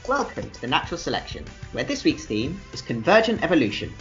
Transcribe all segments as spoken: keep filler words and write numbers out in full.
Welcome to The Natural Selection, where this week's theme is convergent evolution.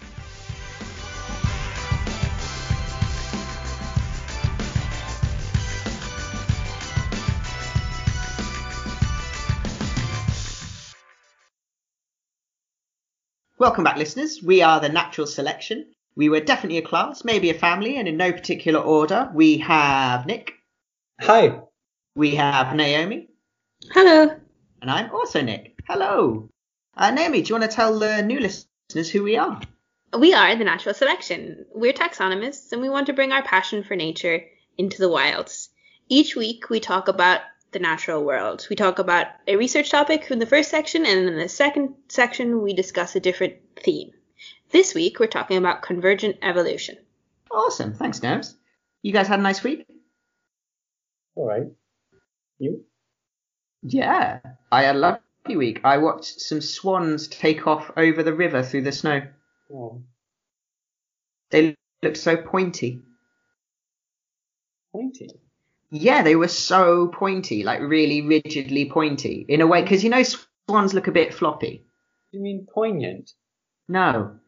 Welcome back, listeners. We are The Natural Selection. We were definitely a class, maybe a family, and in no particular order. We have Nick. Hi. We have Naomi. Hello. And I'm also Nick. Hello. Uh, Naomi, do you want to tell the new listeners who we are? We are The Natural Selection. We're taxonomists, and we want to bring our passion for nature into the wilds. Each week, we talk about the natural world. We talk about a research topic in the first section, and in the second section, we discuss a different theme. This week, we're talking about convergent evolution. Awesome. Thanks, Nerves. You guys had a nice week? All right. You? Yeah, I had a lovely week. I watched some swans take off over the river through the snow. Oh. They looked so pointy. Pointy? Yeah, they were so pointy, like really rigidly pointy. In a way, because you know swans look a bit floppy. You mean poignant? No.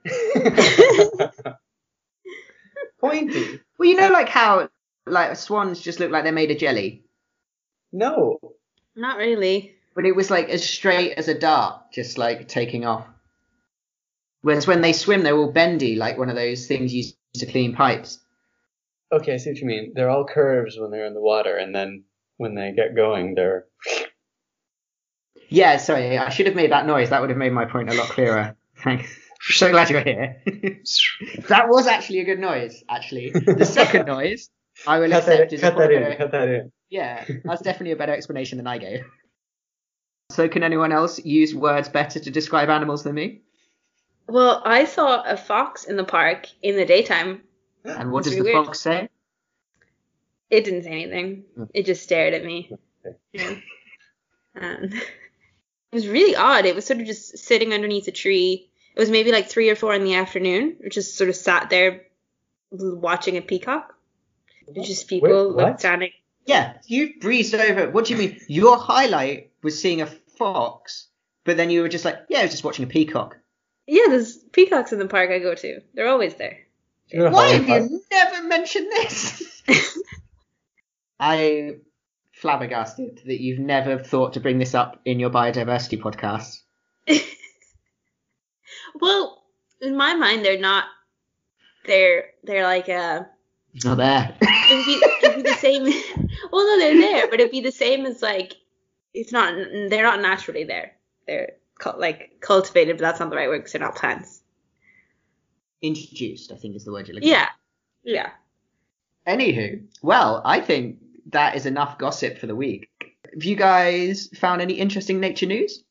Pointy? Well, you know like how like swans just look like they're made of jelly? No. Not really. But it was like as straight as a dart, just like taking off. Whereas when they swim, they're all bendy, like one of those things used to clean pipes. Okay, I see what you mean. They're all curves when they're in the water, and then when they get going, they're... Yeah, sorry, I should have made that noise. That would have made my point a lot clearer. Thanks. So glad you're here. That was actually a good noise, actually. The second noise, I will cut accept that, is cut that better. in, cut that in. Yeah, that's definitely a better explanation than I gave. So can anyone else use words better to describe animals than me? Well, I saw a fox in the park in the daytime. And what That's does the really weird. fox say? It didn't say anything. It just stared at me. Yeah. And it was really odd. It was sort of just sitting underneath a tree. It was maybe like three or four in the afternoon. It just sort of sat there watching a peacock. It's just people Wait, like what? standing. Yeah, you breezed over. What do you mean? Your highlight was seeing a fox, but then you were just like, yeah, I was just watching a peacock. Yeah, there's peacocks in the park I go to. They're always there. You know Why how have I- you never mentioned this? I flabbergasted that you've never thought to bring this up in your biodiversity podcast. Well, in my mind, they're not. They're they're like a. It's not there. It'd be, it'd be the same. Well, no, they're there, but it'd be the same as like. It's not. They're not naturally there. They're cu- like cultivated, but that's not the right word because they're not plants. Introduced, I think is the word you're looking Yeah, at. yeah. Anywho, well, I think that is enough gossip for the week. Have you guys found any interesting nature news?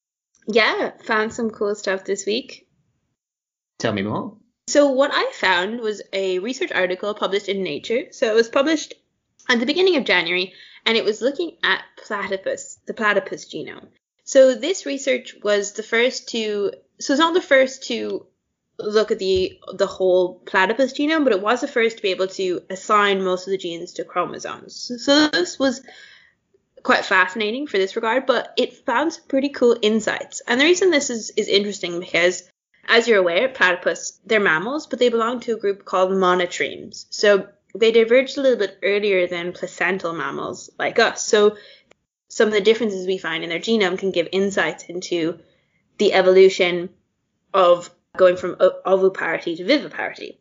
Yeah, found some cool stuff this week. Tell me more. So what I found was a research article published in Nature. So it was published at the beginning of January, and it was looking at platypus, the platypus genome. So this research was the first to, so it's not the first to look at the the whole platypus genome, but it was the first to be able to assign most of the genes to chromosomes. So this was quite fascinating for this regard, but it found some pretty cool insights. And the reason this is, is interesting because, as you're aware, platypus, they're mammals, but they belong to a group called monotremes. So they diverged a little bit earlier than placental mammals like us. So some of the differences we find in their genome can give insights into the evolution of going from oviparity to viviparity.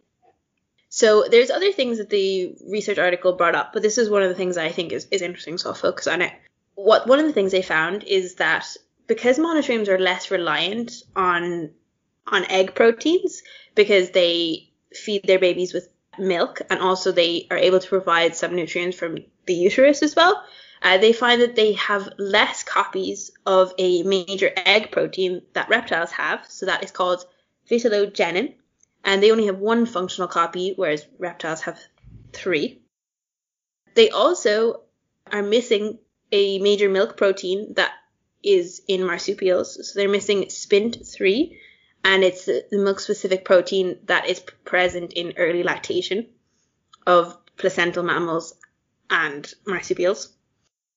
So there's other things that the research article brought up, but this is one of the things I think is, is interesting, so I'll focus on it. What one of the things they found is that because monotremes are less reliant on on egg proteins, because they feed their babies with milk, and also they are able to provide some nutrients from the uterus as well, uh, they find that they have less copies of a major egg protein that reptiles have, so that is called vitellogenin, and they only have one functional copy, whereas reptiles have three. They also are missing a major milk protein that is in marsupials, so they're missing S P I N T three, and it's the milk-specific protein that is present in early lactation of placental mammals and marsupials.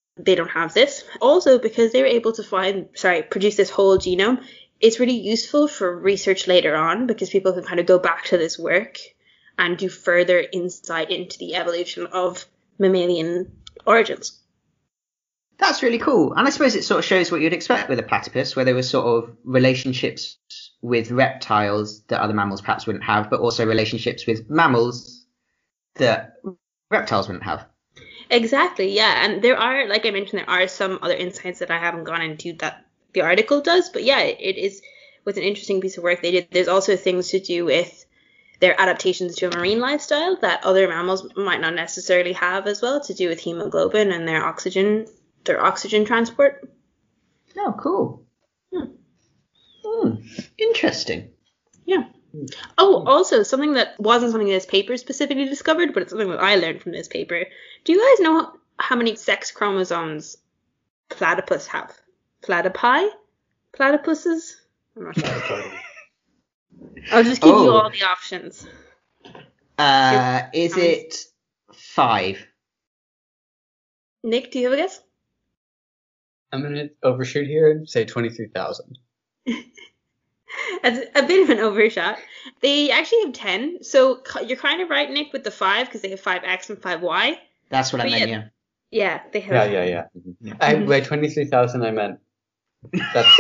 they don't have this. Also, because they were able to find, sorry, produce this whole genome, it's really useful for research later on because people can kind of go back to this work and do further insight into the evolution of mammalian origins. That's really cool. And I suppose it sort of shows what you'd expect with a platypus, where there were sort of relationships with reptiles that other mammals perhaps wouldn't have, but also relationships with mammals that reptiles wouldn't have. Exactly, yeah. And there are, like I mentioned, there are some other insights that I haven't gone into that the article does. But yeah, it is was an interesting piece of work they did. There's also things to do with their adaptations to a marine lifestyle that other mammals might not necessarily have as well, to do with hemoglobin and their oxygen their oxygen transport. Oh, cool. Hmm. Hmm. Interesting. Yeah. Oh, also, something that wasn't something this paper specifically discovered, but it's something that I learned from this paper. Do you guys know how many sex chromosomes platypus have? Platypi? Platypuses? I'm not sure. I'll just give oh. you all the options. Uh, is um, it five? Nick, do you have a guess? I'm going to overshoot here and say twenty-three thousand. That's a bit of an overshot. They actually have ten. So you're kind of right, Nick, with the five, because they have five X and five Y. That's what but I meant, yeah. yeah. Yeah, they have. Yeah, yeah, yeah. Mm-hmm. I, by twenty-three thousand, I meant that's...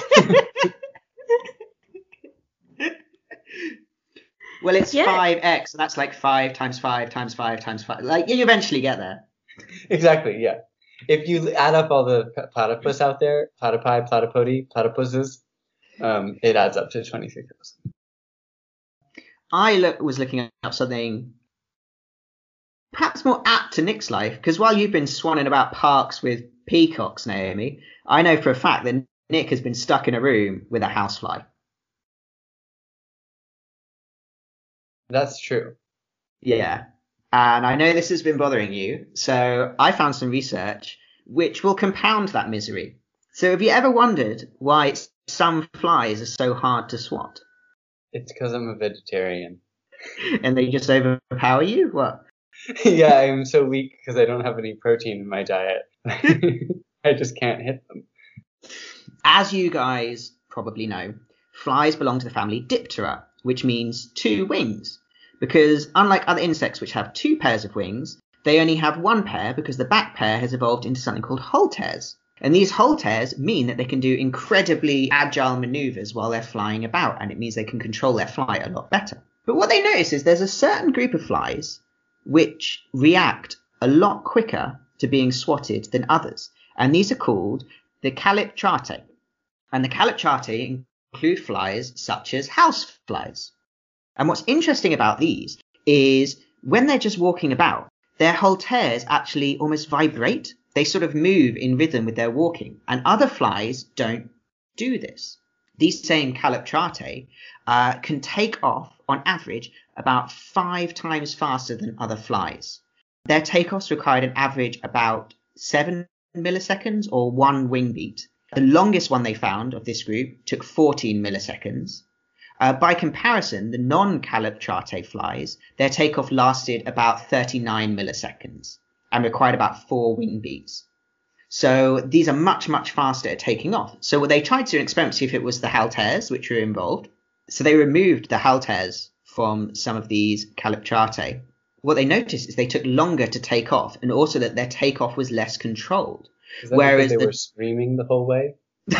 Well, it's yeah. five X, so that's like five times five times five times five. Like, you eventually get there. Exactly, yeah. If you add up all the platypus out there, platypi, platypodi, platypuses, um, it adds up to twenty-three thousand. I look, was looking up something perhaps more apt to Nick's life, because while you've been swanning about parks with peacocks, Naomi, I know for a fact that Nick has been stuck in a room with a housefly. That's true. Yeah. And I know this has been bothering you, so I found some research which will compound that misery. So have you ever wondered why some flies are so hard to swat? It's because I'm a vegetarian. And they just overpower you? What? Yeah, I'm so weak because I don't have any protein in my diet. I just can't hit them. As you guys probably know, flies belong to the family Diptera, which means two wings. Because unlike other insects which have two pairs of wings, they only have one pair because the back pair has evolved into something called holters. And these holters mean that they can do incredibly agile maneuvers while they're flying about, and it means they can control their flight a lot better. But what they notice is there's a certain group of flies which react a lot quicker to being swatted than others. And these are called the Calyptratae. And the Calyptratae include flies such as houseflies. And what's interesting about these is when they're just walking about, their holters actually almost vibrate. They sort of move in rhythm with their walking. And other flies don't do this. These same Calyptratae uh, can take off, on average, about five times faster than other flies. Their takeoffs required an average about seven milliseconds or one wing beat. The longest one they found of this group took fourteen milliseconds. Uh, by comparison, the non-Calyptratae flies, their takeoff lasted about thirty-nine milliseconds and required about four wing beats. So these are much, much faster at taking off. So they tried to do an experiment to see if it was the halteres which were involved. So they removed the halteres from some of these Calyptratae. What they noticed is they took longer to take off, and also that their takeoff was less controlled. Is that Whereas because they the... were screaming the whole way?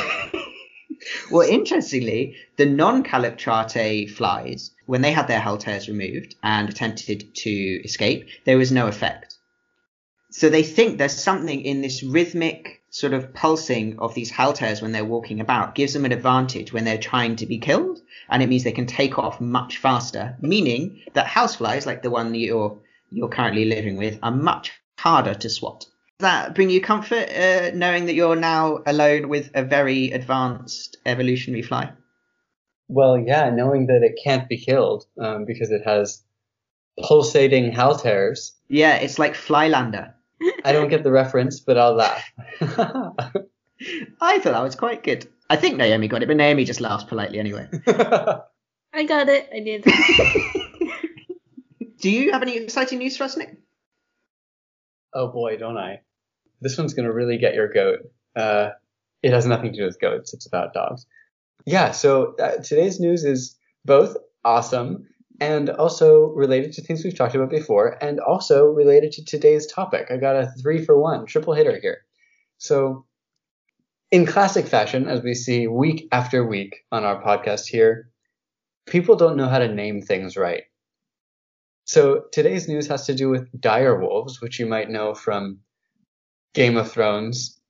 Well, interestingly, the non-Calyptratae flies, when they had their halteres removed and attempted to escape, there was no effect. So they think there's something in this rhythmic sort of pulsing of these halteres when they're walking about gives them an advantage when they're trying to be killed, and it means they can take off much faster, meaning that houseflies, like the one you're, you're currently living with, are much harder to swat. Does that bring you comfort, uh, knowing that you're now alone with a very advanced evolutionary fly? Well, yeah, knowing that it can't be killed um, because it has pulsating halteres. Yeah, it's like Flylander. I don't get the reference, but I'll laugh. I thought that was quite good. I think Naomi got it, but Naomi just laughs politely anyway. I got it. I did. Do you have any exciting news for us, Nick? Oh boy, don't I. this one's going to really get your goat. Uh, it has nothing to do with goats. It's about dogs. Yeah, so uh, today's news is both awesome and also related to things we've talked about before, and also related to today's topic. I got a three for one, triple hitter here. So in classic fashion, as we see week after week on our podcast here, people don't know how to name things right. So today's news has to do with dire wolves, which you might know from Game of Thrones.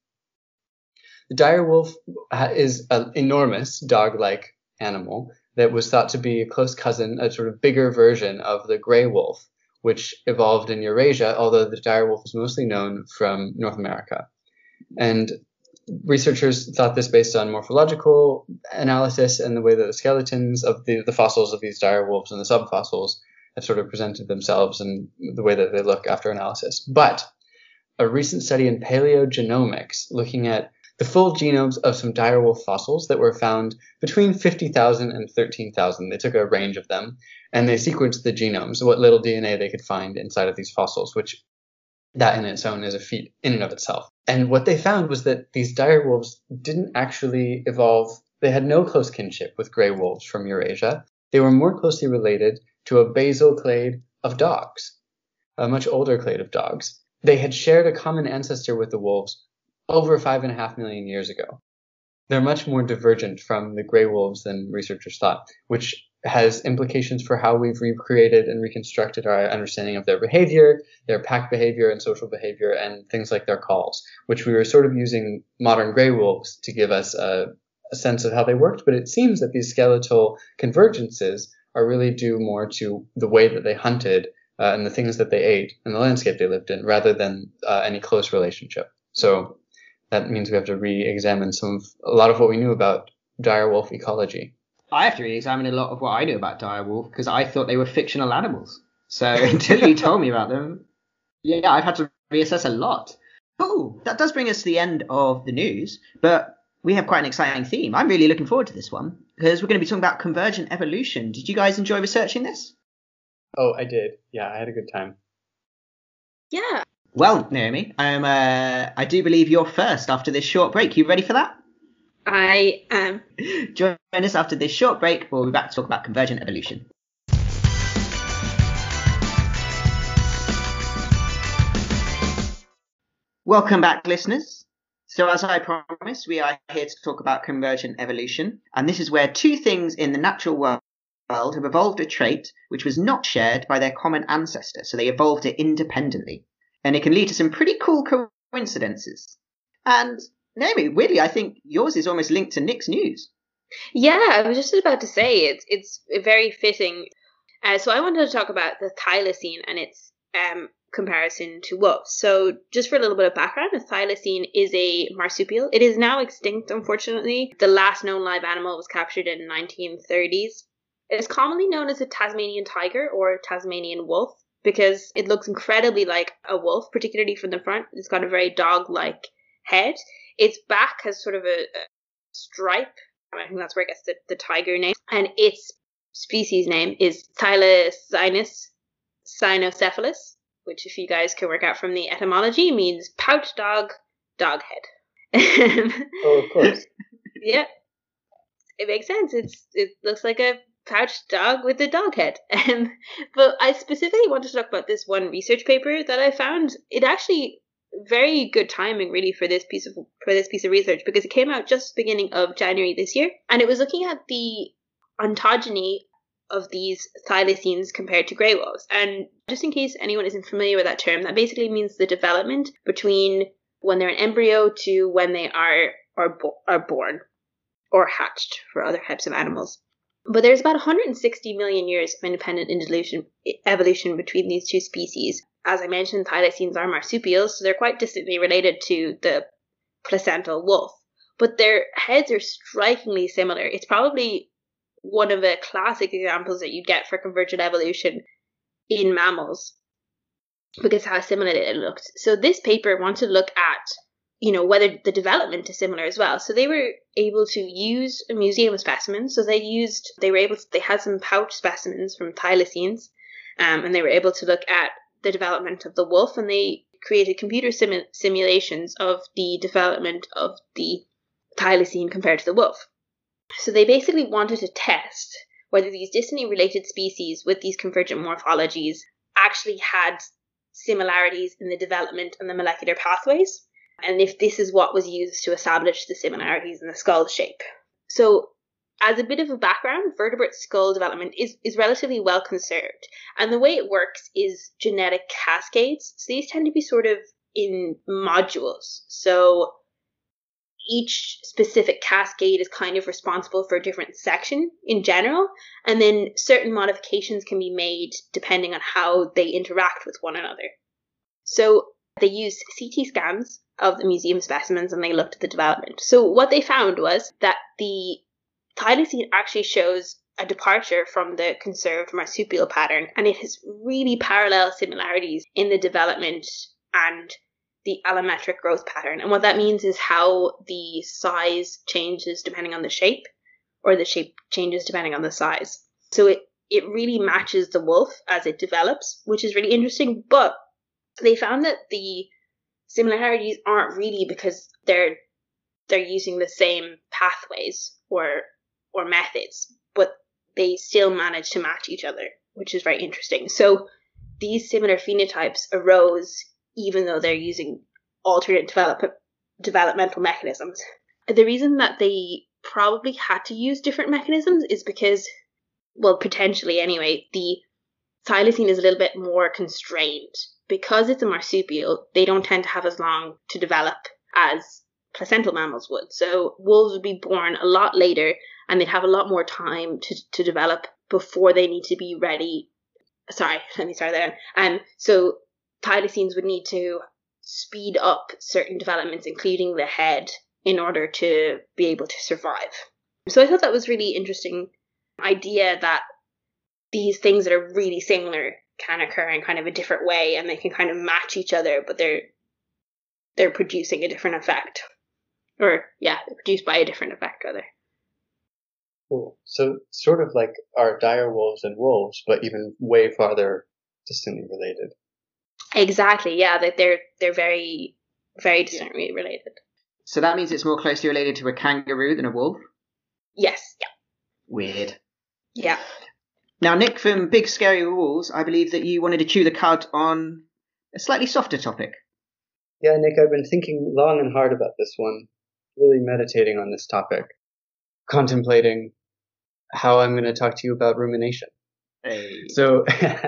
The dire wolf is an enormous dog-like animal that was thought to be a close cousin, a sort of bigger version of the gray wolf, which evolved in Eurasia, although the dire wolf is mostly known from North America. And researchers thought this based on morphological analysis and the way that the skeletons of the, the fossils of these dire wolves and the subfossils have sort of presented themselves and the way that they look after analysis. But a recent study in paleogenomics looking at the full genomes of some dire wolf fossils that were found between fifty thousand and thirteen thousand. They took a range of them and they sequenced the genomes, what little D N A they could find inside of these fossils, which that in its own is a feat in and of itself. And what they found was that these dire wolves didn't actually evolve. They had no close kinship with gray wolves from Eurasia. They were more closely related to a basal clade of dogs, a much older clade of dogs. They had shared a common ancestor with the wolves over five and a half million years ago. They're much more divergent from the gray wolves than researchers thought, which has implications for how we've recreated and reconstructed our understanding of their behavior, their pack behavior and social behavior, and things like their calls, which we were sort of using modern gray wolves to give us a, a sense of how they worked. But it seems that these skeletal convergences are really due more to the way that they hunted uh, and the things that they ate and the landscape they lived in, rather than uh, any close relationship. So that means we have to re-examine some of, a lot of what we knew about dire wolf ecology. I have to re-examine a lot of what I knew about dire wolf because I thought they were fictional animals. So until you told me about them, yeah, I've had to reassess a lot. Oh, that does bring us to the end of the news, but we have quite an exciting theme. I'm really looking forward to this one because we're going to be talking about convergent evolution. Did you guys enjoy researching this? Oh, I did. Yeah, I had a good time. Yeah. Well, Naomi, um, uh, I do believe you're first after this short break. You ready for that? I am. Join us after this short break. We'll be back to talk about convergent evolution. Welcome back, listeners. So as I promised, we are here to talk about convergent evolution. And this is where two things in the natural world have evolved a trait which was not shared by their common ancestor. So they evolved it independently. And it can lead to some pretty cool coincidences. And Naomi, weirdly, I think yours is almost linked to Nick's news. Yeah, I was just about to say it's it's very fitting. Uh, so I wanted to talk about the thylacine and its um, comparison to wolves. So just for a little bit of background, a thylacine is a marsupial. It is now extinct, unfortunately. The last known live animal was captured in the nineteen thirties. It is commonly known as a Tasmanian tiger or a Tasmanian wolf because it looks incredibly like a wolf, particularly from the front. It's got a very dog-like head. Its back has sort of a, a stripe. I think that's where it gets the, the tiger name. And its species name is Thylacynus cynocephalus, which if you guys can work out from the etymology means pouch dog, dog head. Oh, of course. Yeah, it makes sense. It's It looks like a pouch dog with a dog head. Um, but I specifically wanted to talk about this one research paper that I found. It actually very good timing really for this piece of for this piece of research because it came out just beginning of January this year, and it was looking at the ontogeny of these thylacines compared to grey wolves. And just in case anyone isn't familiar with that term, that basically means the development between when they're an embryo to when they are are, bo- are born or hatched for other types of animals. But there's about one hundred sixty million years of independent evolution evolution between these two species. As I mentioned, thylacines are marsupials, so they're quite distantly related to the placental wolf. But their heads are strikingly similar. It's probably one of the classic examples that you get for convergent evolution in mammals because how similar it looked. So this paper wanted to look at, you know, whether the development is similar as well. So they were able to use a museum of specimens. So they used, they were able to, they had some pouch specimens from thylacines, um, and they were able to look at the development of the wolf, and they created computer sim- simulations of the development of the thylacine compared to the wolf. So they basically wanted to test whether these distantly related species with these convergent morphologies actually had similarities in the development and the molecular pathways, and if this is what was used to establish the similarities in the skull shape. So as a bit of a background, vertebrate skull development is, is relatively well conserved. And the way it works is genetic cascades. So these tend to be sort of in modules. So each specific cascade is kind of responsible for a different section in general. And then certain modifications can be made depending on how they interact with one another. So they used C T scans of the museum specimens and they looked at the development. So what they found was that the thylacine actually shows a departure from the conserved marsupial pattern, and it has really parallel similarities in the development and the allometric growth pattern. And what that means is how the size changes depending on the shape, or the shape changes depending on the size. So it, it really matches the wolf as it develops, which is really interesting. But they found that the similarities aren't really because they're they're using the same pathways or or methods, but they still manage to match each other, which is very interesting. So these similar phenotypes arose even though they're using alternate develop- developmental mechanisms. The reason that they probably had to use different mechanisms is because, well, potentially anyway, the thylacine is a little bit more constrained. Because it's a marsupial, they don't tend to have as long to develop as placental mammals would. So wolves would be born a lot later, and they'd have a lot more time to, to develop before they need to be ready. Sorry, let me start there. Um, so thylacines would need to speed up certain developments, including the head, in order to be able to survive. So I thought that was really interesting idea that these things that are really similar can occur in kind of a different way, and they can kind of match each other, but they're they're producing a different effect. Or, yeah, they're produced by a different effect, rather. Cool. So sort of like our dire wolves and wolves, but even way farther distantly related. Exactly, yeah, that they're they're very, very distantly related. So that means it's more closely related to a kangaroo than a wolf? Yes, yeah. Weird. Yeah. Now, Nick, from Big Scary Wolves, I believe that you wanted to chew the cud on a slightly softer topic. Yeah, Nick, I've been thinking long and hard about this one, really meditating on this topic, contemplating how I'm going to talk to you about rumination. Hey. So,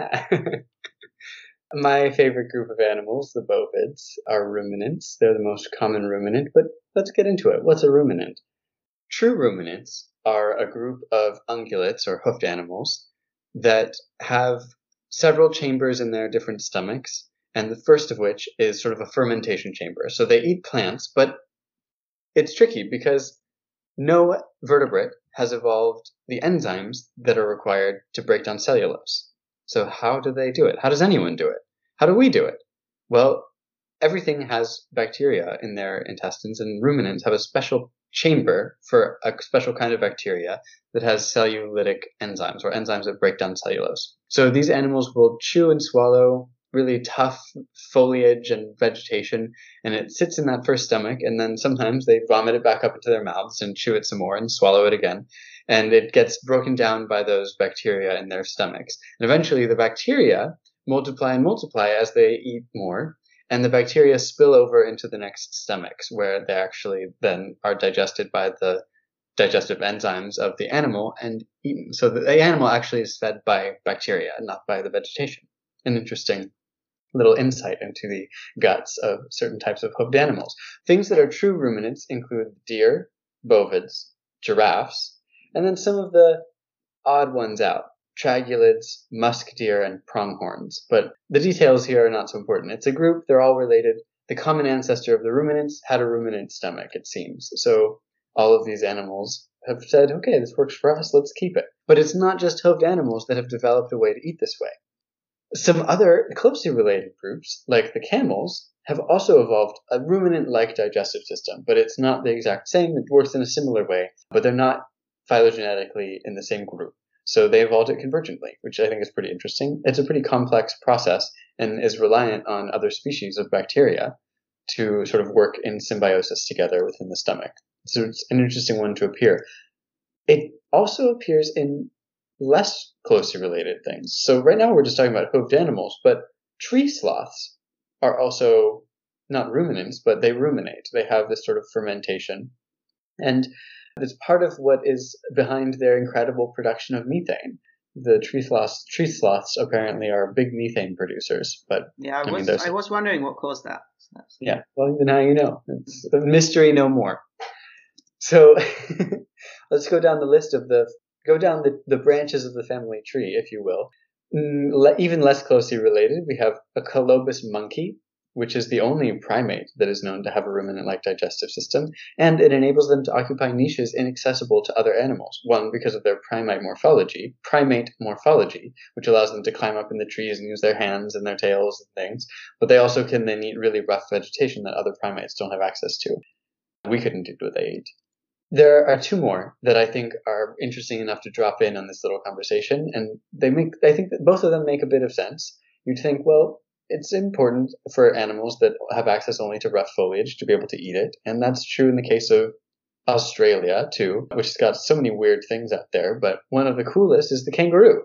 my favorite group of animals, the bovids, are ruminants. They're the most common ruminant, but let's get into it. What's a ruminant? True ruminants are a group of ungulates, or hoofed animals, that have several chambers in their different stomachs, and the first of which is sort of a fermentation chamber. So they eat plants, but it's tricky because no vertebrate has evolved the enzymes that are required to break down cellulose. So how do they do it? How does anyone do it? How do we do it? Well, everything has bacteria in their intestines, and ruminants have a special chamber for a special kind of bacteria that has cellulitic enzymes, or enzymes that break down cellulose. So these animals will chew and swallow really tough foliage and vegetation, and it sits in that first stomach, and then sometimes they vomit it back up into their mouths and chew it some more and swallow it again, and it gets broken down by those bacteria in their stomachs. And eventually the bacteria multiply and multiply as they eat more, and the bacteria spill over into the next stomachs, where they actually then are digested by the digestive enzymes of the animal and eaten. So the animal actually is fed by bacteria, not by the vegetation. An interesting little insight into the guts of certain types of hoofed animals. Things that are true ruminants include deer, bovids, giraffes, and then some of the odd ones out. Tragulids, musk deer, and pronghorns. But the details here are not so important. It's a group, they're all related. The common ancestor of the ruminants had a ruminant stomach, it seems. So all of these animals have said, okay, this works for us, let's keep it. But it's not just hoofed animals that have developed a way to eat this way. Some other closely related groups, like the camels, have also evolved a ruminant-like digestive system, but it's not the exact same. It works in a similar way, but they're not phylogenetically in the same group. So they evolved it convergently, which I think is pretty interesting. It's a pretty complex process, and is reliant on other species of bacteria to sort of work in symbiosis together within the stomach. So it's an interesting one to appear. It also appears in less closely related things. So right now we're just talking about hoofed animals, but tree sloths are also not ruminants, but they ruminate. They have this sort of fermentation. And it's part of what is behind their incredible production of methane. The tree sloths, tree sloths apparently are big methane producers, but yeah, I, I was mean, I was wondering what caused that. So that's- yeah, well, now you know. It's a mystery no more. So let's go down the list of the go down the, the branches of the family tree, if you will. Mm, le- even less closely related, we have a colobus monkey, which is the only primate that is known to have a ruminant-like digestive system, and it enables them to occupy niches inaccessible to other animals. One, because of their primate morphology, primate morphology, which allows them to climb up in the trees and use their hands and their tails and things, but they also can then eat really rough vegetation that other primates don't have access to. We couldn't do what they eat. There are two more that I think are interesting enough to drop in on this little conversation, and they make, I think that both of them make a bit of sense. You'd think, well, it's important for animals that have access only to rough foliage to be able to eat it. And that's true in the case of Australia, too, which has got so many weird things out there. But one of the coolest is the kangaroo.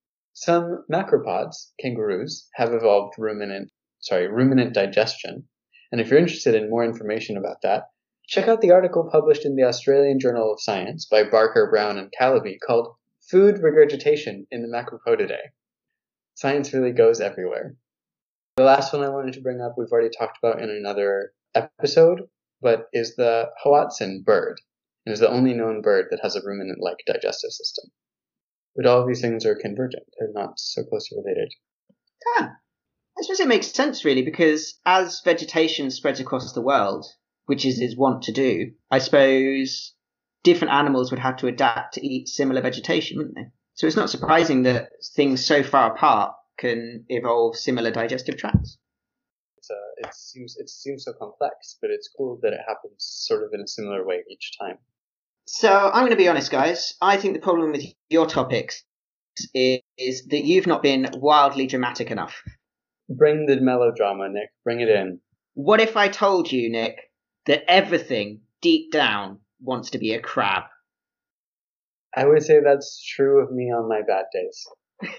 Some macropods, kangaroos, have evolved ruminant, sorry, ruminant digestion. And if you're interested in more information about that, check out the article published in the Australian Journal of Science by Barker, Brown, and Calabi called Food Regurgitation in the Macropodidae. Science really goes everywhere. The last one I wanted to bring up, we've already talked about in another episode, but is the Hoatzin bird. It is the only known bird that has a ruminant-like digestive system. But all of these things are convergent. They're not so closely related. Ah, I suppose it makes sense, really, because as vegetation spreads across the world, which is is wont to do, I suppose different animals would have to adapt to eat similar vegetation, wouldn't they? So it's not surprising that things so far apart can evolve similar digestive tracts. It's, uh, it seems it seems so complex, but it's cool that it happens sort of in a similar way each time. So I'm going to be honest, guys. I think the problem with your topics is, is that you've not been wildly dramatic enough. Bring the melodrama, Nick. Bring it in. What if I told you, Nick, that everything deep down wants to be a crab? I would say that's true of me on my bad days.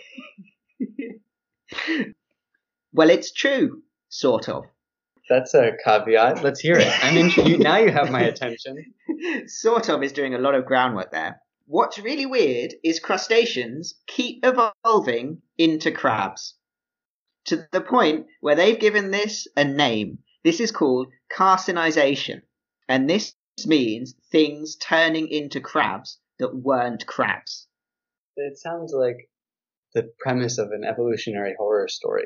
Well, it's true, sort of. That's a caveat. Let's hear it. I'm in. Now you have my attention. Sort of is doing a lot of groundwork there. What's really weird is crustaceans keep evolving into crabs, to the point where they've given this a name. This is called carcinization, and this means things turning into crabs that weren't crabs. It sounds like the premise of an evolutionary horror story.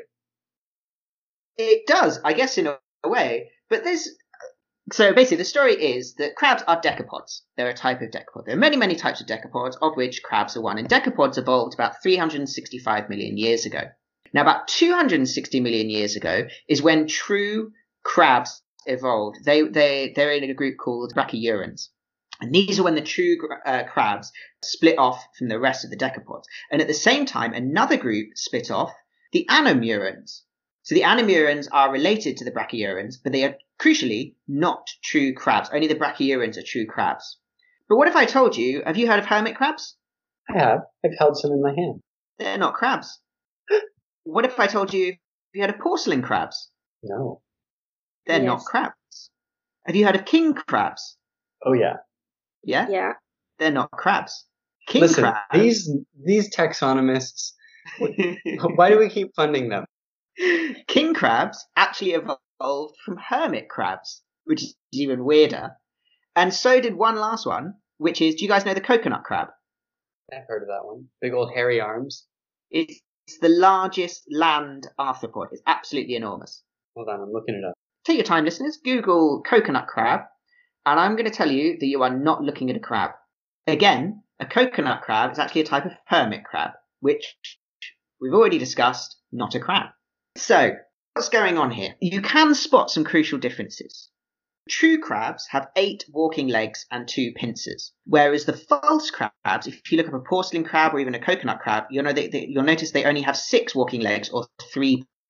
It does, I guess, in a way, but there's... So basically, the story is that crabs are decapods. They're a type of decapod. There are many, many types of decapods, of which crabs are one. And decapods evolved about three hundred sixty-five million years ago. Now, about two hundred sixty million years ago is when true crabs evolved. They, they, they're in a group called brachyurans. And these are when the true uh, crabs split off from the rest of the decapods. And at the same time, another group split off, the anomurans. So the anomurans are related to the brachyurans, but they are crucially not true crabs. Only the brachyurans are true crabs. But what if I told you, have you heard of hermit crabs? I have. I've held some in my hand. They're not crabs. What if I told you, have you heard of porcelain crabs? No. They're Yes. not crabs. Have you heard of king crabs? Oh yeah. Yeah? Yeah. They're not crabs. King Listen, crabs. these these taxonomists. Why do we keep funding them? King crabs actually evolved from hermit crabs, which is even weirder. And so did one last one, which is, do you guys know the coconut crab? I've heard of that one. Big old hairy arms. It's the largest land arthropod. It's absolutely enormous. Hold on, I'm looking it up. Take your time, listeners. Google coconut crab, and I'm going to tell you that you are not looking at a crab. Again, a coconut crab is actually a type of hermit crab, which we've already discussed, not a crab. So, what's going on here? You can spot some crucial differences. True crabs have eight walking legs and two pincers, whereas the false crabs, if you look up a porcelain crab or even a coconut crab, you'll, know they, they, you'll notice they only have six walking legs or three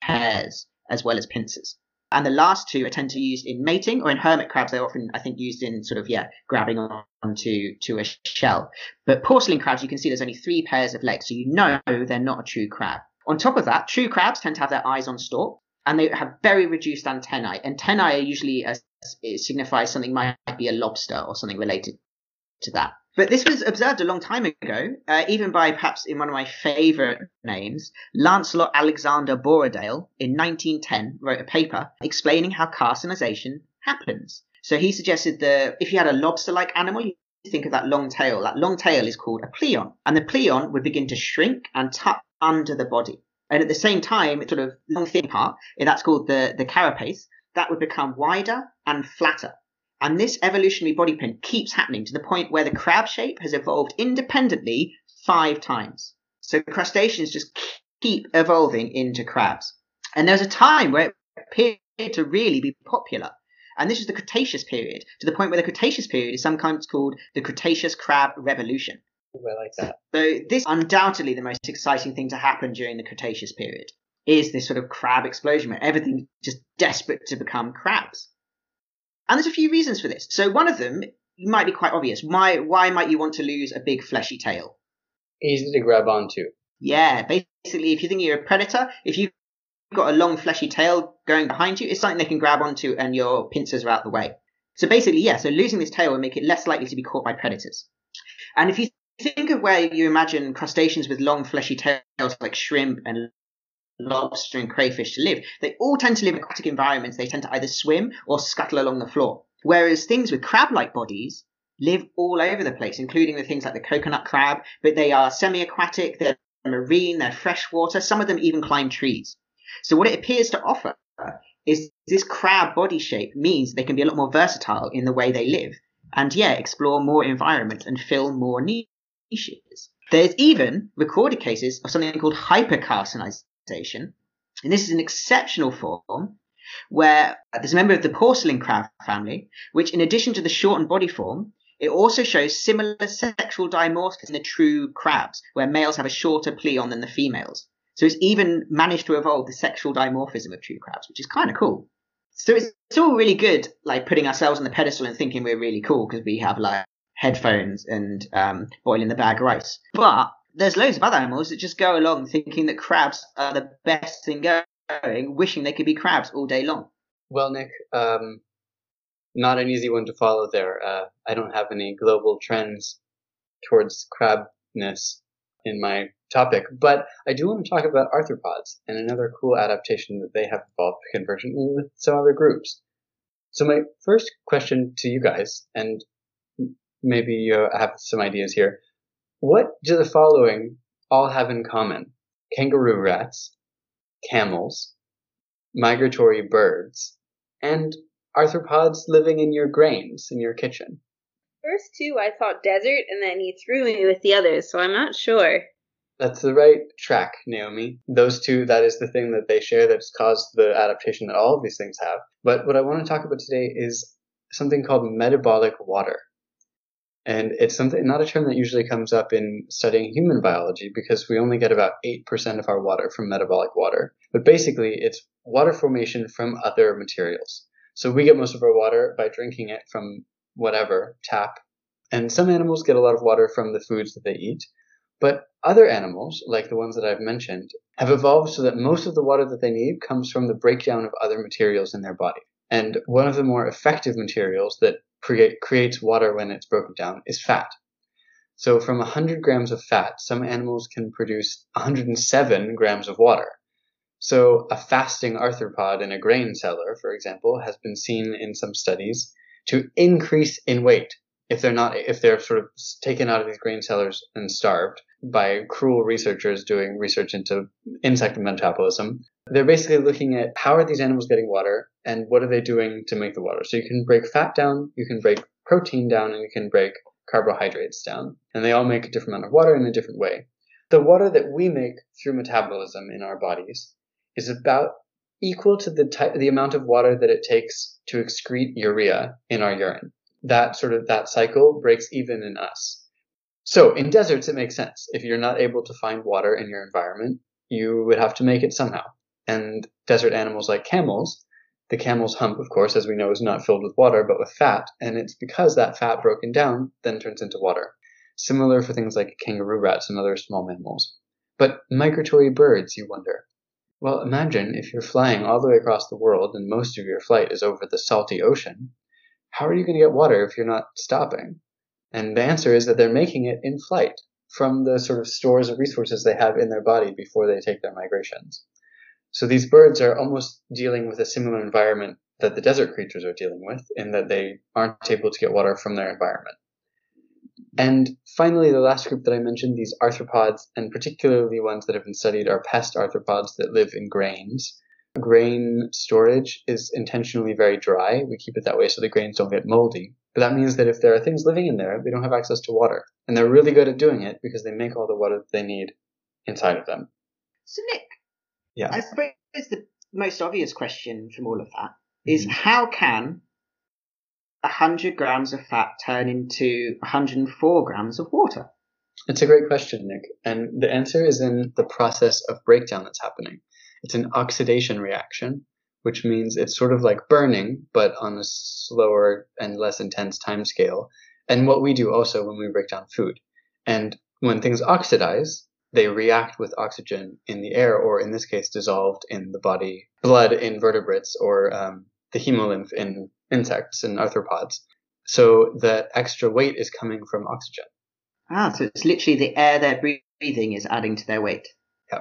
pairs as well as pincers. And the last two are tend to be used in mating, or in hermit crabs, they're often, I think, used in sort of, yeah, grabbing onto to a shell. But porcelain crabs, you can see there's only three pairs of legs, so you know they're not a true crab. On top of that, true crabs tend to have their eyes on stalk, and they have very reduced antennae. Antennae are usually a, it signifies something might be a lobster or something related to that. But this was observed a long time ago, uh, even by perhaps in one of my favourite names, Lancelot Alexander Borrowdale in nineteen ten wrote a paper explaining how carcinization happens. So he suggested that if you had a lobster-like animal, you think of that long tail. That long tail is called a pleon, and the pleon would begin to shrink and tuck under the body. And at the same time, sort of long thin part, that's called the, the carapace, that would become wider and flatter. And this evolutionary body print keeps happening to the point where the crab shape has evolved independently five times. So crustaceans just keep evolving into crabs. And there was a time where it appeared to really be popular. And this is the Cretaceous period, to the point where the Cretaceous period is sometimes called the Cretaceous crab revolution. Ooh, I like that. So this is undoubtedly the most exciting thing to happen during the Cretaceous period, is this sort of crab explosion where everything's just desperate to become crabs. And there's a few reasons for this. So one of them might be quite obvious. Why why might you want to lose a big fleshy tail? Easy to grab onto. Yeah, basically, if you think you're a predator, if you've got a long fleshy tail going behind you, it's something they can grab onto and your pincers are out the way. So basically, yeah, so losing this tail will make it less likely to be caught by predators. And if you think of where you imagine crustaceans with long fleshy tails like shrimp and lobster and crayfish to live, they all tend to live in aquatic environments. They tend to either swim or scuttle along the floor. Whereas things with crab-like bodies live all over the place, including the things like the coconut crab, but they are semi-aquatic, they're marine, they're freshwater, some of them even climb trees. So what it appears to offer is this crab body shape means they can be a lot more versatile in the way they live, and yeah, explore more environments and fill more niches. There's even recorded cases of something called hypercarcinization. And this is an exceptional form where there's a member of the porcelain crab family, which in addition to the shortened body form, it also shows similar sexual dimorphism in the true crabs, where males have a shorter pleon than the females. So it's even managed to evolve the sexual dimorphism of true crabs, which is kind of cool. So it's, it's all really good, like putting ourselves on the pedestal and thinking we're really cool because we have like headphones and um, boiling the bag rice. But there's loads of other animals that just go along thinking that crabs are the best thing going, wishing they could be crabs all day long. Well, Nick, um, not an easy one to follow there. Uh, I don't have any global trends towards crabness in my topic, but I do want to talk about arthropods and another cool adaptation that they have evolved convergently with some other groups. So my first question to you guys, and maybe you have some ideas here. What do the following all have in common? Kangaroo rats, camels, migratory birds, and arthropods living in your grains in your kitchen. First two, I thought desert, and then he threw me with the others, so I'm not sure. That's the right track, Naomi. Those two, that is the thing that they share that's caused the adaptation that all of these things have. But what I want to talk about today is something called metabolic water. And it's something, not a term that usually comes up in studying human biology because we only get about eight percent of our water from metabolic water. But basically, it's water formation from other materials. So we get most of our water by drinking it from whatever, tap. And some animals get a lot of water from the foods that they eat. But other animals, like the ones that I've mentioned, have evolved so that most of the water that they need comes from the breakdown of other materials in their body. And one of the more effective materials that create, creates water when it's broken down is fat. So from one hundred grams of fat, some animals can produce one hundred seven grams of water. So a fasting arthropod in a grain cellar, for example, has been seen in some studies to increase in weight if they're not, if they're sort of taken out of these grain cellars and starved by cruel researchers doing research into insect metabolism. They're basically looking at how are these animals getting water and what are they doing to make the water. So you can break fat down, you can break protein down, and you can break carbohydrates down. And they all make a different amount of water in a different way. The water that we make through metabolism in our bodies is about equal to the type, the amount of water that it takes to excrete urea in our urine. That sort of, that cycle breaks even in us. So in deserts, it makes sense. If you're not able to find water in your environment, you would have to make it somehow. And desert animals like camels, the camel's hump, of course, as we know, is not filled with water, but with fat. And it's because that fat broken down then turns into water. Similar for things like kangaroo rats and other small mammals. But migratory birds, you wonder. Well, imagine if you're flying all the way across the world and most of your flight is over the salty ocean. How are you going to get water if you're not stopping? And the answer is that they're making it in flight from the sort of stores of resources they have in their body before they take their migrations. So these birds are almost dealing with a similar environment that the desert creatures are dealing with, in that they aren't able to get water from their environment. And finally, the last group that I mentioned, these arthropods, and particularly ones that have been studied, are pest arthropods that live in grains. Grain storage is intentionally very dry. We keep it that way so the grains don't get moldy. But that means that if there are things living in there, they don't have access to water. And they're really good at doing it because they make all the water that they need inside of them. So, Nick, yeah. I suppose the most obvious question from all of that is mm-hmm. how can one hundred grams of fat turn into one hundred four grams of water? It's a great question, Nick. And the answer is in the process of breakdown that's happening. It's an oxidation reaction, which means it's sort of like burning, but on a slower and less intense time scale. And what we do also when we break down food. And when things oxidize, they react with oxygen in the air, or in this case, dissolved in the body, blood in vertebrates, or um, the hemolymph in insects and arthropods. So the extra weight is coming from oxygen. Ah, so it's literally the air they're breathing is adding to their weight. Yeah.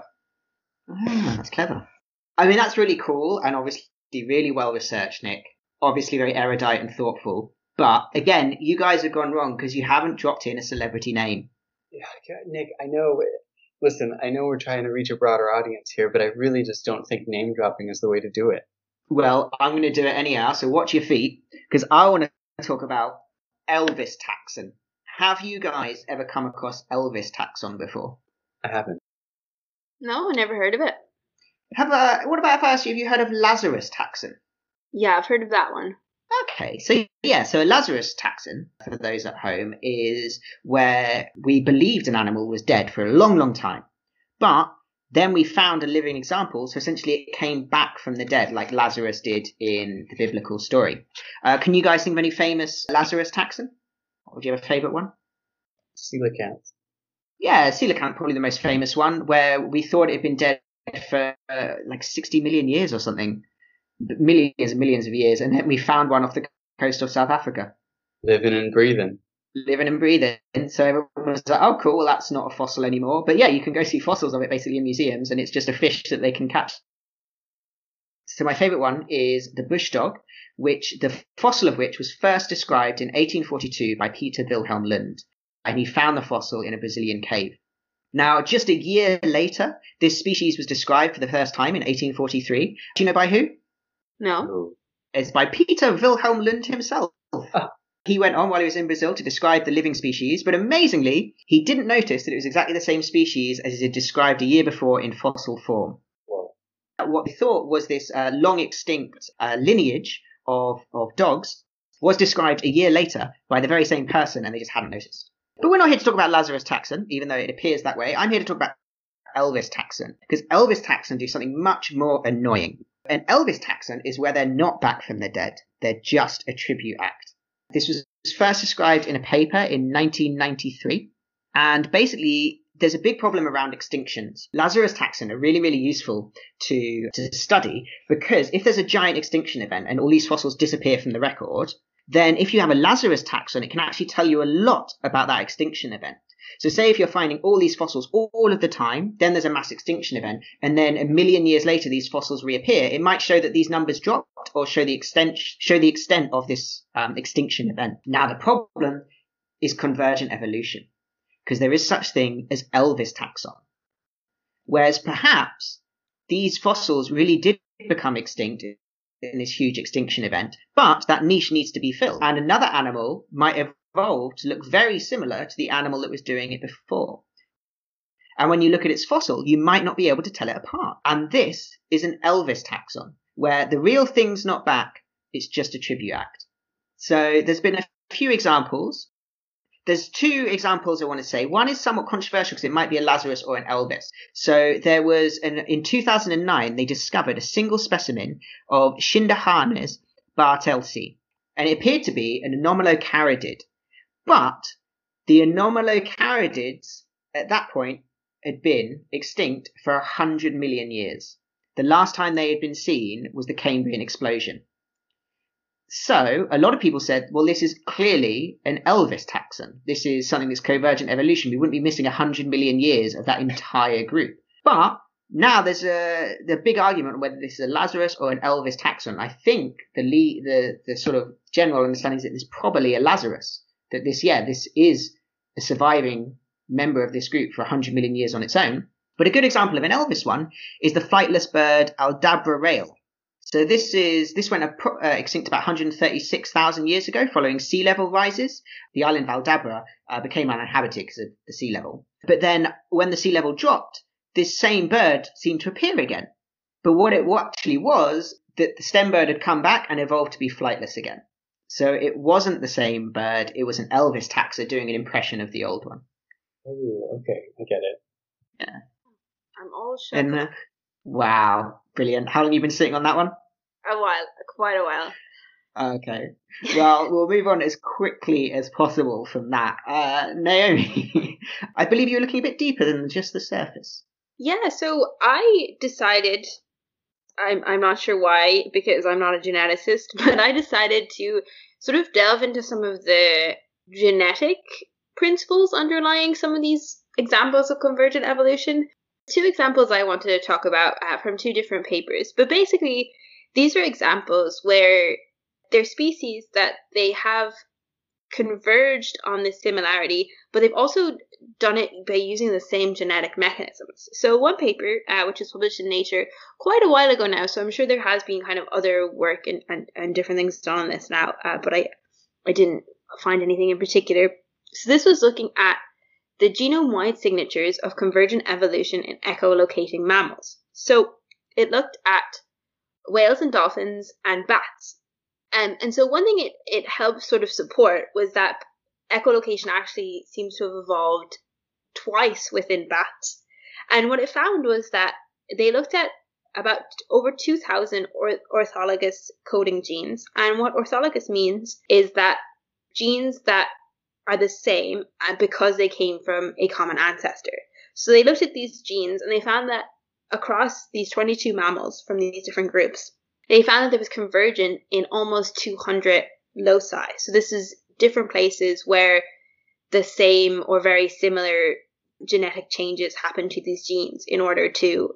Ah, that's clever. I mean, that's really cool and obviously really well researched, Nick. Obviously very erudite and thoughtful. But again, you guys have gone wrong because you haven't dropped in a celebrity name. Yeah, Nick, I know. Listen, I know we're trying to reach a broader audience here, but I really just don't think name dropping is the way to do it. Well, I'm going to do it anyhow, so watch your feet, because I want to talk about Elvis taxon. Have you guys ever come across Elvis taxon before? I haven't. No, I never heard of it. Have uh, What about if I ask you, have you heard of Lazarus taxon? Yeah, I've heard of that one. Okay, so yeah, so a Lazarus taxon, for those at home, is where we believed an animal was dead for a long, long time. But then we found a living example, so essentially it came back from the dead, like Lazarus did in the biblical story. Uh, can you guys think of any famous Lazarus taxon? Or do you have a favourite one? Coelacanth. Yeah, coelacanth, probably the most famous one, where we thought it had been dead for uh, like sixty million years or something. Millions and millions of years, and then we found one off the coast of South Africa. Living and breathing. Living and breathing. So everyone was like, oh, cool, that's not a fossil anymore. But yeah, you can go see fossils of it basically in museums, and it's just a fish that they can catch. So my favourite one is the bush dog, which the fossil of which was first described in eighteen forty-two by Peter Wilhelm Lund, and he found the fossil in a Brazilian cave. Now, just a year later, this species was described for the first time in eighteen forty-three. Do you know by who? No. It's by Peter Wilhelm Lund himself. Ah. He went on while he was in Brazil to describe the living species, but amazingly, he didn't notice that it was exactly the same species as it had described a year before in fossil form. Whoa. What he thought was this uh, long extinct uh, lineage of, of dogs was described a year later by the very same person, and they just hadn't noticed. But we're not here to talk about Lazarus taxon, even though it appears that way. I'm here to talk about Elvis taxon, because Elvis taxon do something much more annoying. An Elvis taxon is where they're not back from the dead. They're just a tribute act. This was first described in a paper in nineteen ninety-three. And basically, there's a big problem around extinctions. Lazarus taxon are really, really useful to, to study because if there's a giant extinction event and all these fossils disappear from the record, then if you have a Lazarus taxon, it can actually tell you a lot about that extinction event. So say if you're finding all these fossils all, all of the time, then there's a mass extinction event, and then a million years later these fossils reappear, it might show that these numbers dropped or show the extent, show the extent of this um, extinction event. Now the problem is convergent evolution, because there is such thing as Elvis taxon. Whereas perhaps these fossils really did become extinct in this huge extinction event, but that niche needs to be filled, and another animal might have evolved to look very similar to the animal that was doing it before. And when you look at its fossil, you might not be able to tell it apart. And this is an Elvis taxon, where the real thing's not back, it's just a tribute act. So there's been a few examples. there's two examples I want to say. One is somewhat controversial because it might be a Lazarus or an Elvis. So there was, an, in two thousand nine, they discovered a single specimen of Schinderhannes bartelsi, and it appeared to be an anomalocaridid. But the anomalocaridids at that point had been extinct for one hundred million years. The last time they had been seen was the Cambrian explosion. So a lot of people said, well, this is clearly an Elvis taxon. This is something that's convergent evolution. We wouldn't be missing one hundred million years of that entire group. But now there's a the big argument on whether this is a Lazarus or an Elvis taxon. I think the le- the the sort of general understanding is that this is probably a Lazarus. That this, yeah, this is a surviving member of this group for one hundred million years on its own. But a good example of an Elvis one is the flightless bird Aldabra rail. So this is this went uh, extinct about one hundred thirty-six thousand years ago following sea level rises. The island of Aldabra uh, became uninhabited because of the sea level. But then when the sea level dropped, this same bird seemed to appear again. But what it actually was, that the stem bird had come back and evolved to be flightless again. So it wasn't the same bird. It was an Elvis taxa doing an impression of the old one. Oh, okay. I get it. Yeah. I'm all shook. And, uh, wow. Brilliant. How long have you been sitting on that one? A while. Quite a while. Okay. Well, we'll move on as quickly as possible from that. Uh, Naomi, I believe you were looking a bit deeper than just the surface. Yeah, so I decided, I'm, I'm not sure why, because I'm not a geneticist, but I decided to sort of delve into some of the genetic principles underlying some of these examples of convergent evolution. Two examples I wanted to talk about uh, from two different papers, but basically these are examples where they're species that they have converged on this similarity, but they've also done it by using the same genetic mechanisms. So one paper, uh, which was published in Nature quite a while ago now, so I'm sure there has been kind of other work and, and, and different things done on this now, uh, but I, I didn't find anything in particular. So this was looking at the genome-wide signatures of convergent evolution in echolocating mammals. So it looked at whales and dolphins and bats. Um, and so one thing it, it helped sort of support was that echolocation actually seems to have evolved twice within bats. And what it found was that they looked at about over two thousand orth- orthologous coding genes. And what orthologous means is that genes that are the same because they came from a common ancestor. So they looked at these genes and they found that across these twenty-two mammals from these different groups, they found that there was convergence in almost two hundred loci. So this is different places where the same or very similar genetic changes happen to these genes in order to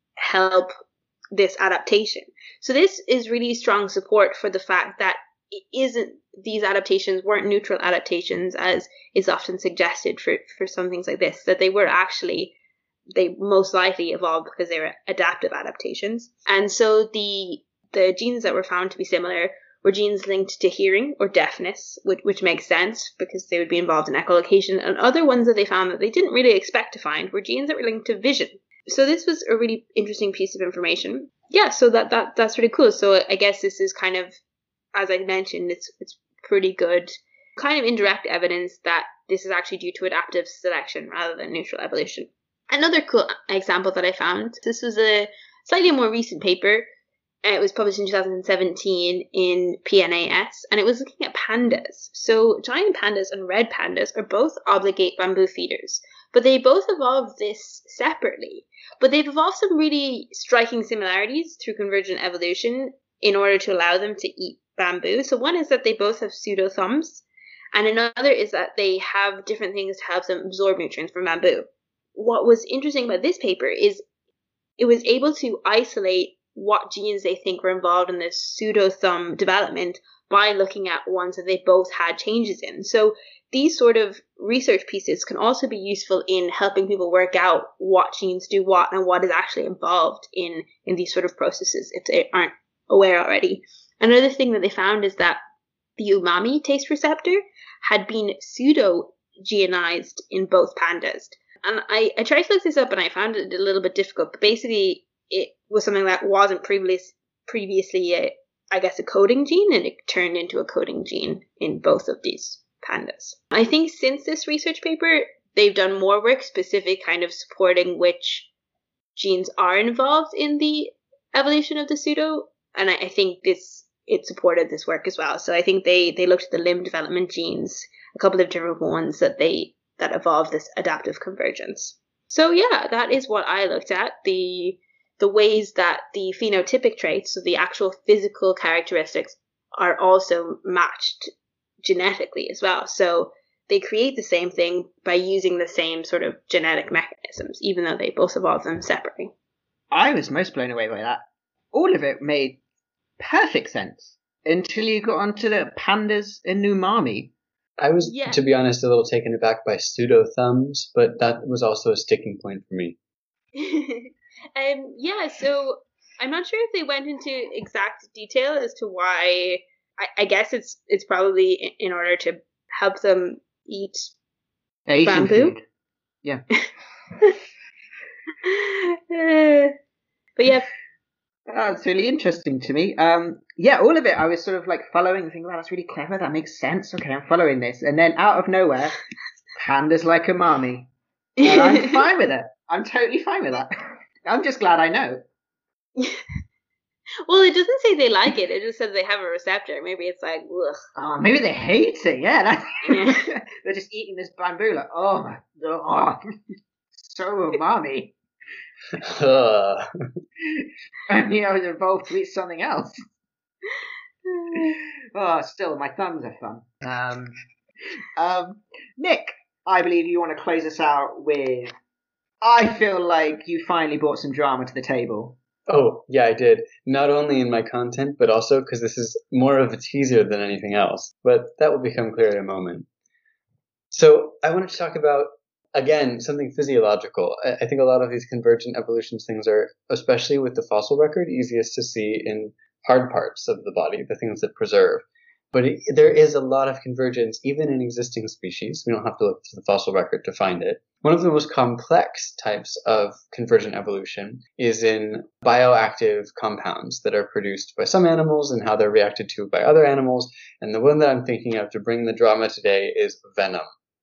help this adaptation. So this is really strong support for the fact that it isn't, these adaptations weren't neutral adaptations as is often suggested for, for some things like this, that they were actually, they most likely evolved because they were adaptive adaptations. And so the the genes that were found to be similar were genes linked to hearing or deafness, which, which makes sense because they would be involved in echolocation. And other ones that they found that they didn't really expect to find were genes that were linked to vision. So this was a really interesting piece of information. Yeah, so that, that that's really cool. So I guess this is kind of, as I mentioned, it's it's pretty good kind of indirect evidence that this is actually due to adaptive selection rather than neutral evolution. Another cool example that I found, this was a slightly more recent paper. It was published in two thousand seventeen in P N A S, and it was looking at pandas. So giant pandas and red pandas are both obligate bamboo feeders, but they both evolved this separately. But they've evolved some really striking similarities through convergent evolution in order to allow them to eat bamboo. So one is that they both have pseudo thumbs, and another is that they have different things to help them absorb nutrients from bamboo. What was interesting about this paper is it was able to isolate what genes they think were involved in this pseudo thumb development by looking at ones that they both had changes in. So these sort of research pieces can also be useful in helping people work out what genes do what and what is actually involved in, in these sort of processes if they aren't aware already. Another thing that they found is that the umami taste receptor had been pseudo-geonized in both pandas. And I, I tried to look this up and I found it a little bit difficult, but basically it was something that wasn't previous, previously, a, I guess, a coding gene, and it turned into a coding gene in both of these pandas. I think since this research paper, they've done more work specific kind of supporting which genes are involved in the evolution of the pseudo, and I, I think this it supported this work as well. So I think they they looked at the limb development genes, a couple of different ones that they that evolved this adaptive convergence. So yeah, that is what I looked at, the the ways that the phenotypic traits, so the actual physical characteristics, are also matched genetically as well. So they create the same thing by using the same sort of genetic mechanisms, even though they both evolve them separately. I was most blown away by that. All of it made perfect sense until you got onto the pandas and umami. I was, Yeah. to be honest, a little taken aback by pseudo thumbs, but that was also a sticking point for me. um, yeah, so I'm not sure if they went into exact detail as to why. I, I guess it's it's probably in, in order to help them eat Asian bamboo. food. Yeah. Uh, but yeah, Oh, it's really interesting to me. Um, yeah, all of it, I was sort of like following and thinking, wow, that's really clever. That makes sense. Okay, I'm following this. And then out of nowhere, pandas like umami. And I'm fine with it. I'm totally fine with that. I'm just glad I know. Well, it doesn't say they like it. It just says they have a receptor. Maybe it's like, ugh. Oh, maybe they hate it. Yeah, that's, Yeah. they're just eating this bamboo. Like, oh, my- oh so umami. Ugh. I knew I was involved to eat something else. Oh, still, my thumbs are fun. Um, um, Nick, I believe you want to close us out with. I feel like you finally brought some drama to the table. Oh, yeah, I did. Not only in my content, but also because this is more of a teaser than anything else. But that will become clear in a moment. So I wanted to talk about, again, something physiological. I I think a lot of these convergent evolutions things are, especially with the fossil record, easiest to see in hard parts of the body, the things that preserve. But it, there is a lot of convergence even in existing species. We don't have to look to the fossil record to find it. One of the most complex types of convergent evolution is in bioactive compounds that are produced by some animals and how they're reacted to by other animals. And the one that I'm thinking of to bring the drama today is venom.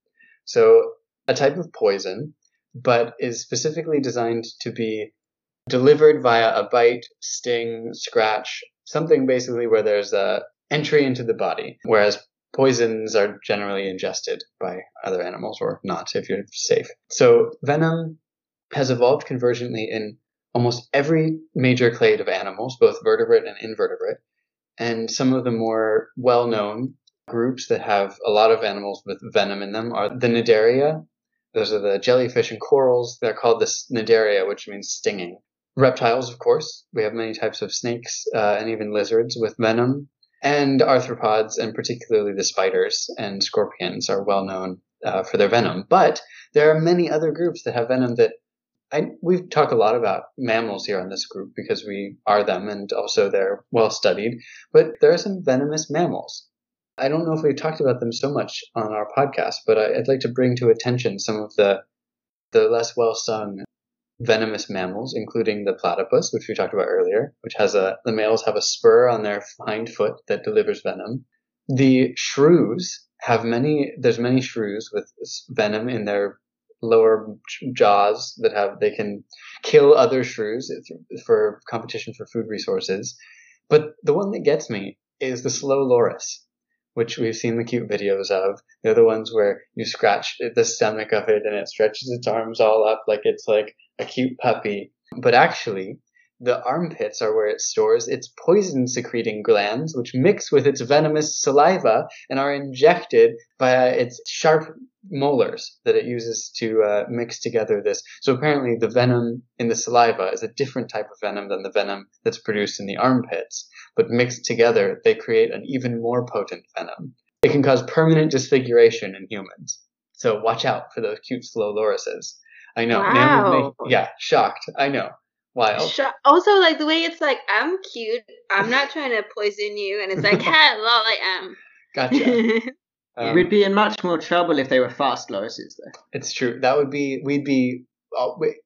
So a type of poison, but is specifically designed to be delivered via a bite, sting, scratch, something basically where there's a entry into the body, whereas poisons are generally ingested by other animals or not if you're safe. So venom has evolved convergently in almost every major clade of animals, both vertebrate and invertebrate. And some of the more well-known groups that have a lot of animals with venom in them are the Cnidaria. Those are the jellyfish and corals. They're called the Cnidaria, which means stinging. Reptiles, of course. We have many types of snakes uh, and even lizards with venom. And arthropods, and particularly the spiders and scorpions, are well known uh, for their venom. But there are many other groups that have venom that I, we talk a lot about mammals here on this group because we are them and also they're well studied. But there are some venomous mammals. I don't know if we've talked about them so much on our podcast, but I, I'd like to bring to attention some of the the less well sung venomous mammals, including the platypus, which we talked about earlier, which has a, the males have a spur on their hind foot that delivers venom. The shrews have many, there's many shrews with venom in their lower jaws that have, they can kill other shrews for competition for food resources. But the one that gets me is the slow loris, which we've seen the cute videos of. They're the ones where you scratch the stomach of it and it stretches its arms all up like it's like a cute puppy. But actually, the armpits are where it stores its poison-secreting glands, which mix with its venomous saliva and are injected via its sharp molars that it uses to uh, mix together this. So apparently the venom in the saliva is a different type of venom than the venom that's produced in the armpits. But mixed together, they create an even more potent venom. It can cause permanent disfiguration in humans. So watch out for those cute slow lorises. I know. Wow. Make, yeah, shocked. I know. Wild. Sh- also, like the way it's like, I'm cute. I'm not trying to poison you, and it's like, ha, lol, I am. Gotcha. Um, We'd be in much more trouble if they were fast lorises, though. It's true. That would be, we'd be, uh, we,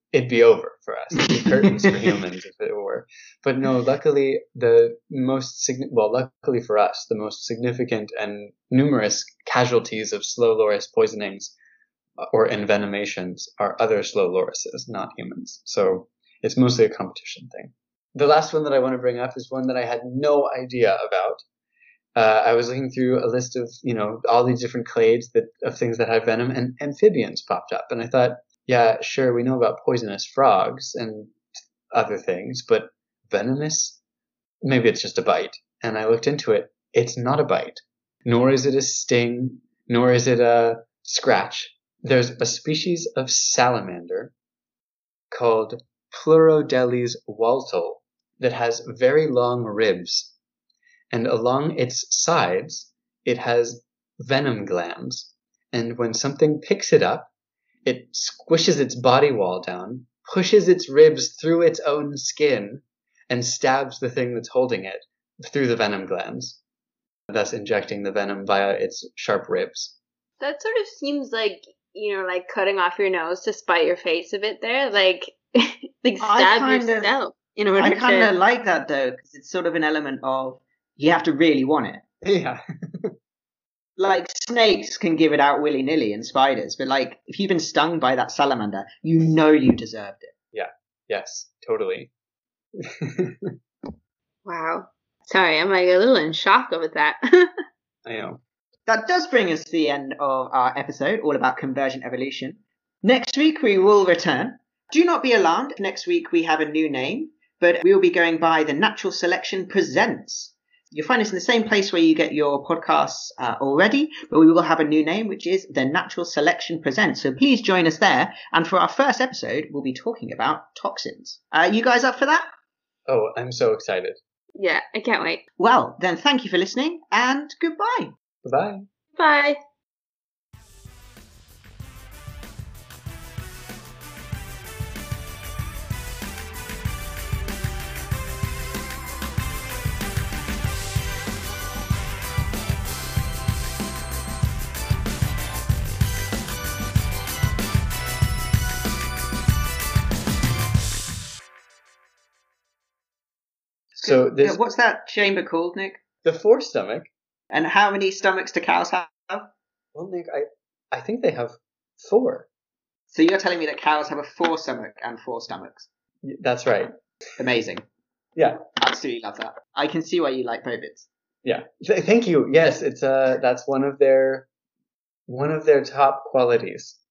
it'd be over for us. It'd be curtains for humans if it were. But no, luckily the most signi- well, luckily for us, the most significant and numerous casualties of slow loris poisonings or envenomations are other slow lorises, not humans. So it's mostly a competition thing. The last one that I want to bring up is one that I had no idea about. Uh, I was looking through a list of, you know, all these different clades that of things that have venom, and amphibians popped up. And I thought, yeah, sure, we know about poisonous frogs and other things, but venomous? Maybe it's just a bite. And I looked into it. It's not a bite, nor is it a sting, nor is it a scratch. There's a species of salamander called Pleurodeles waltol that has very long ribs. And along its sides, it has venom glands. And when something picks it up, it squishes its body wall down, pushes its ribs through its own skin, and stabs the thing that's holding it through the venom glands, thus injecting the venom via its sharp ribs. That sort of seems like, you know, like cutting off your nose to spite your face a bit there. Like, like stab kind yourself of, in order I kind of to... like that, though, because it's sort of an element of you have to really want it. Yeah. Like, snakes can give it out willy-nilly and spiders, but, like, if you've been stung by that salamander, you know you deserved it. Yeah. Yes, totally. Wow. Sorry, I'm like a little in shock with that. I know. That does bring us to the end of our episode, all about convergent evolution. Next week, we will return. Do not be alarmed. Next week, we have a new name, but we will be going by The Natural Selection Presents. You'll find us in the same place where you get your podcasts uh, already, but we will have a new name, which is The Natural Selection Presents. So please join us there. And for our first episode, we'll be talking about toxins. Uh, you guys up for that? Oh, I'm so excited. Yeah, I can't wait. Well, then thank you for listening, and goodbye. Goodbye. Bye. So this, Yeah, what's that chamber called, Nick? the forestomach. And how many stomachs do cows have? Well, Nick, I, I think they have four. So you're telling me that cows have a forestomach and four stomachs? Y- That's right. Amazing. Yeah. Absolutely love that. I can see why you like bovids. Yeah. Th- thank you. Yes, it's uh, that's one of their, one of their top qualities.